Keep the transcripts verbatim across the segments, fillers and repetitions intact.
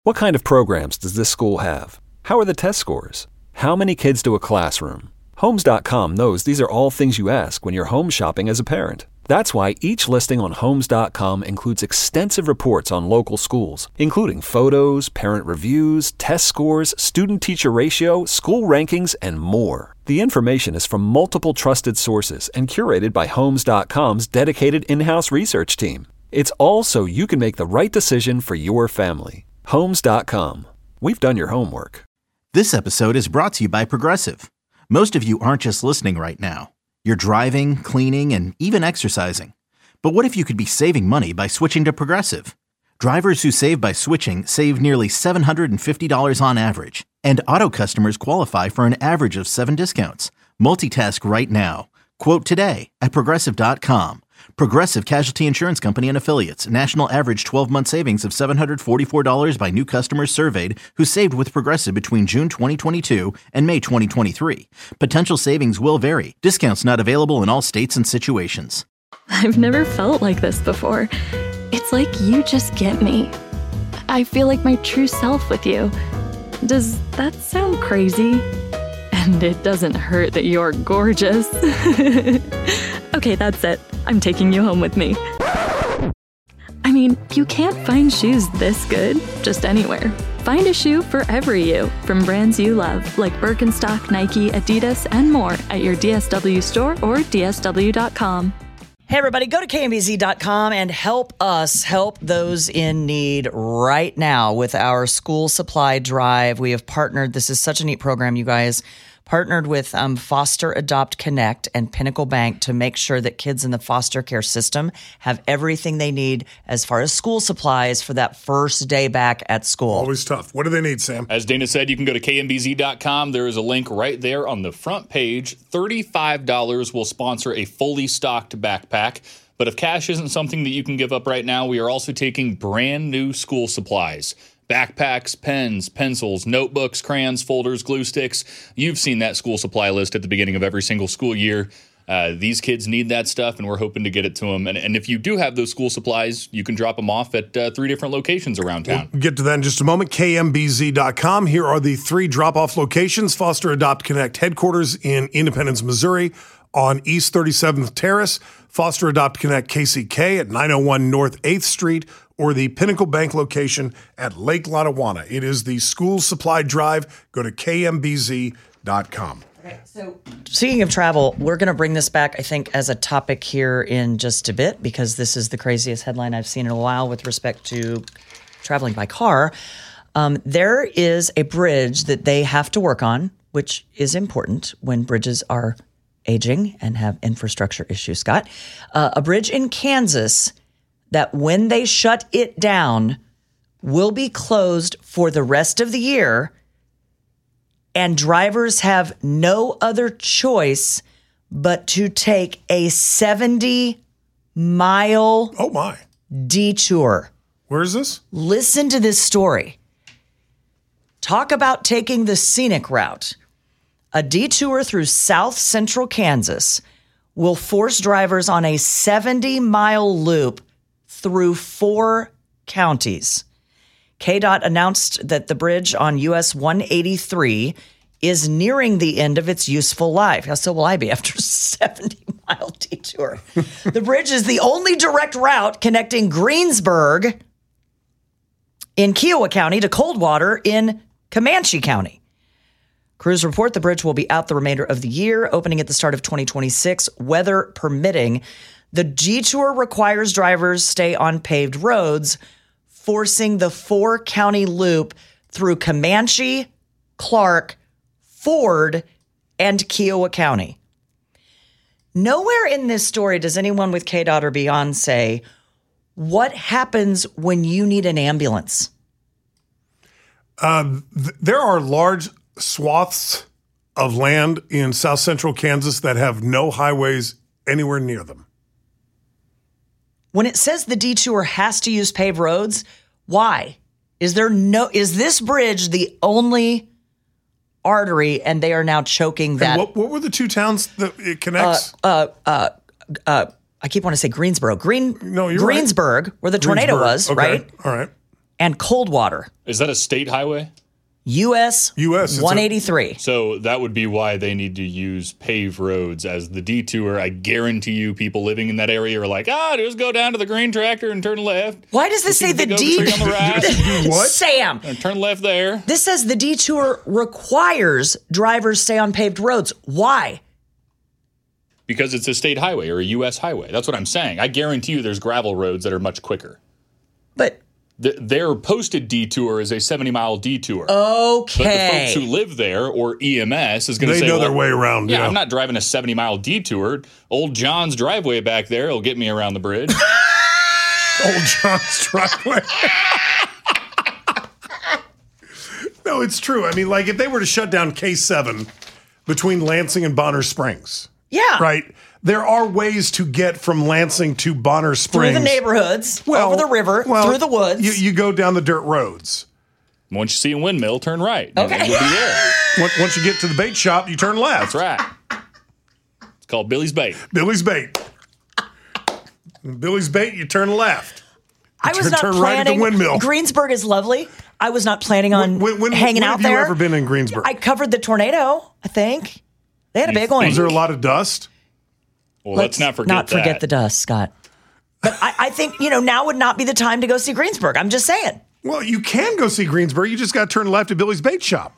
What kind of programs does this school have? How are the test scores? How many kids do a classroom? Homes dot com knows these are all things you ask when you're home shopping as a parent. That's why each listing on Homes dot com includes extensive reports on local schools, including photos, parent reviews, test scores, student-teacher ratio, school rankings, and more. The information is from multiple trusted sources and curated by Homes dot com's dedicated in-house research team. It's all so you can make the right decision for your family. Homes dot com. We've done your homework. This episode is brought to you by Progressive. Most of you aren't just listening right now. You're driving, cleaning, and even exercising. But what if you could be saving money by switching to Progressive? Drivers who save by switching save nearly seven hundred fifty dollars on average. And auto customers qualify for an average of seven discounts. Multitask right now. Quote today at Progressive dot com. Progressive Casualty Insurance Company and Affiliates. National average twelve-month savings of seven hundred forty-four dollars by new customers surveyed who saved with Progressive between June twenty twenty-two and May twenty twenty-three. Potential savings will vary. Discounts not available in all states and situations. I've never felt like this before. It's like you just get me. I feel like my true self with you. Does that sound crazy? And it doesn't hurt that you're gorgeous. Okay, that's it. I'm taking you home with me. I mean, you can't find shoes this good just anywhere. Find a shoe for every you from brands you love, like Birkenstock, Nike, Adidas, and more at your D S W store or D S W dot com. Hey, everybody, go to K M B Z dot com and help us help those in need right now with our school supply drive. We have partnered. This is such a neat program, you guys. Partnered with um, Foster Adopt Connect and Pinnacle Bank to make sure that kids in the foster care system have everything they need as far as school supplies for that first day back at school. Always tough. What do they need, Sam? As Dana said, you can go to K M B Z dot com. There is a link right there on the front page. thirty-five dollars will sponsor a fully stocked backpack. But if cash isn't something that you can give up right now, we are also taking brand new school supplies. Backpacks, pens, pencils, notebooks, crayons, folders, glue sticks. You've seen that school supply list at the beginning of every single school year. Uh, these kids need that stuff, and we're hoping to get it to them. And, and if you do have those school supplies, you can drop them off at uh, three different locations around town. We'll get to that in just a moment. K M B Z dot com. Here are the three drop-off locations. Foster Adopt Connect headquarters in Independence, Missouri on East thirty-seventh Terrace. Foster Adopt Connect K C K at nine oh one North eighth Street, or the Pinnacle Bank location at Lake Lotawana. It is the school supply drive. Go to K M B Z dot com. Okay, so speaking of travel, we're going to bring this back, I think, as a topic here in just a bit, because this is the craziest headline I've seen in a while with respect to traveling by car. Um, there is a bridge that they have to work on, which is important when bridges are aging and have infrastructure issues, Scott. Uh, a bridge in Kansas that when they shut it down will be closed for the rest of the year, and drivers have no other choice but to take a seventy mile oh my detour. Where is this? Listen to this story. Talk about taking the scenic route. A detour through south central Kansas will force drivers on a seventy mile loop through four counties. K D O T announced that the bridge on U S one eighty-three is nearing the end of its useful life. How so will I be after a seventy mile detour? The bridge is the only direct route connecting Greensburg in Kiowa County to Coldwater in Comanche County. Crews report the bridge will be out the remainder of the year, opening at the start of twenty twenty-six, weather permitting. The detour requires drivers stay on paved roads, forcing the four-county loop through Comanche, Clark, Ford, and Kiowa County. Nowhere in this story does anyone with K D O T or beyond say, what happens when you need an ambulance? Uh, th- there are large swaths of land in south central Kansas that have no highways anywhere near them. When it says the detour has to use paved roads, why? Is there no, is this bridge the only artery and they are now choking that? And what, what were the two towns that it connects? Uh, uh, uh, uh, I keep wanting to say Greensboro. Green, no, you're Greensburg, right. where the tornado Greensburg. was, okay. right? All right. and Coldwater. Is that a state highway? U S U S it's one eighty-three. So that would be why they need to use paved roads as the detour. I guarantee you people living in that area are like, ah, just go down to the grain tractor and turn left. Why does this say the detour? What? Sam. And turn left there. This says the detour requires drivers stay on paved roads. Why? Because it's a state highway or a U S highway. That's what I'm saying. I guarantee you there's gravel roads that are much quicker. But The, their posted detour is a seventy-mile detour. Okay. But the folks who live there, or E M S, is going to They say, know well, their way around. Yeah, Yeah, I'm not driving a seventy-mile detour. Old John's driveway back there will get me around the bridge. Old John's driveway. No, it's true. I mean, like if they were to shut down K seven between Lansing and Bonner Springs, yeah. right? There are ways to get from Lansing to Bonner Springs. Through the neighborhoods, well, over the river, well, through the woods. You, you go down the dirt roads. Once you see a windmill, turn right. Okay. And you'll be there. Once once you get to the bait shop, you turn left. That's right. It's called Billy's Bait. Billy's Bait. Billy's Bait, you turn left. I was turn- not turn right at the planning. windmill. Greensburg is lovely. I was not planning on When, when, hanging when out have there. you ever been in Greensburg? I covered the tornado, I think. They had a big one. Was there a lot of dust? Well, let's, not forget not forget that. the dust, Scott. But I, I think, you know, now would not be the time to go see Greensburg. I'm just saying. Well, you can go see Greensburg. You just got to turn left at Billy's Bait Shop.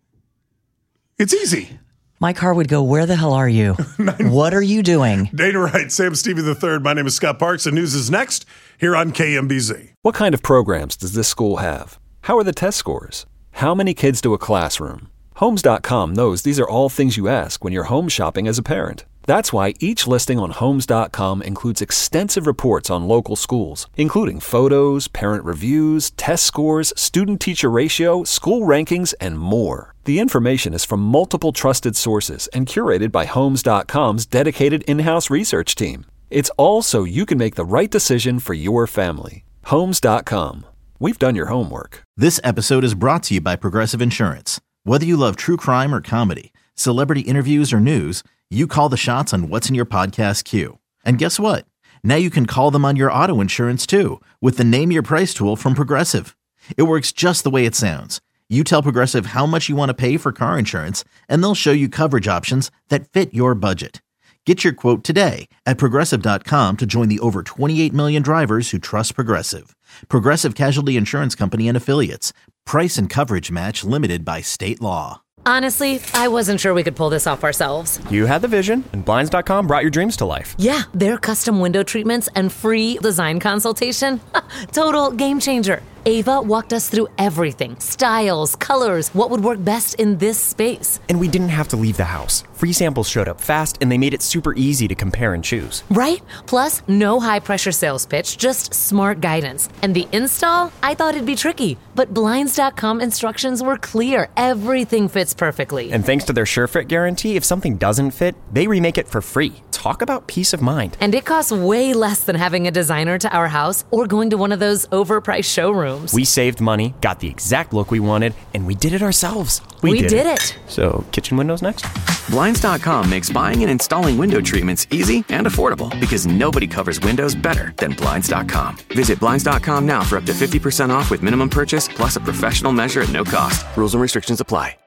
It's easy. My car would go, where the hell are you? What are you doing? Dana Wright, Sam Stevie the third. My name is Scott Parks, and news is next here on K M B Z. What kind of programs does this school have? How are the test scores? How many kids do a classroom? Homes dot com knows these are all things you ask when you're home shopping as a parent. That's why each listing on Homes dot com includes extensive reports on local schools, including photos, parent reviews, test scores, student-teacher ratio, school rankings, and more. The information is from multiple trusted sources and curated by Homes dot com's dedicated in-house research team. It's all so you can make the right decision for your family. Homes dot com. We've done your homework. This episode is brought to you by Progressive Insurance. Whether you love true crime or comedy, celebrity interviews or news, you call the shots on what's in your podcast queue. And guess what? Now you can call them on your auto insurance too with the Name Your Price tool from Progressive. It works just the way it sounds. You tell Progressive how much you want to pay for car insurance, and they'll show you coverage options that fit your budget. Get your quote today at Progressive dot com to join the over twenty-eight million drivers who trust Progressive. Progressive Casualty Insurance Company and Affiliates. Price and coverage match limited by state law. Honestly, I wasn't sure we could pull this off ourselves. You had the vision, and Blinds dot com brought your dreams to life. Yeah, their custom window treatments and free design consultation. Total game changer. Ava walked us through everything. Styles, colors, what would work best in this space. And we didn't have to leave the house. Free samples showed up fast, and they made it super easy to compare and choose. Right? Plus, no high-pressure sales pitch, just smart guidance. And the install? I thought it'd be tricky, but Blinds dot com instructions were clear. Everything fits perfectly. And thanks to their SureFit guarantee, if something doesn't fit, they remake it for free. Talk about peace of mind. And it costs way less than having a designer to our house or going to one of those overpriced showrooms. We saved money, got the exact look we wanted, and we did it ourselves. We did it. So, kitchen windows next? Blinds dot com makes buying and installing window treatments easy and affordable because nobody covers windows better than Blinds dot com. Visit Blinds dot com now for up to fifty percent off with minimum purchase plus a professional measure at no cost. Rules and restrictions apply.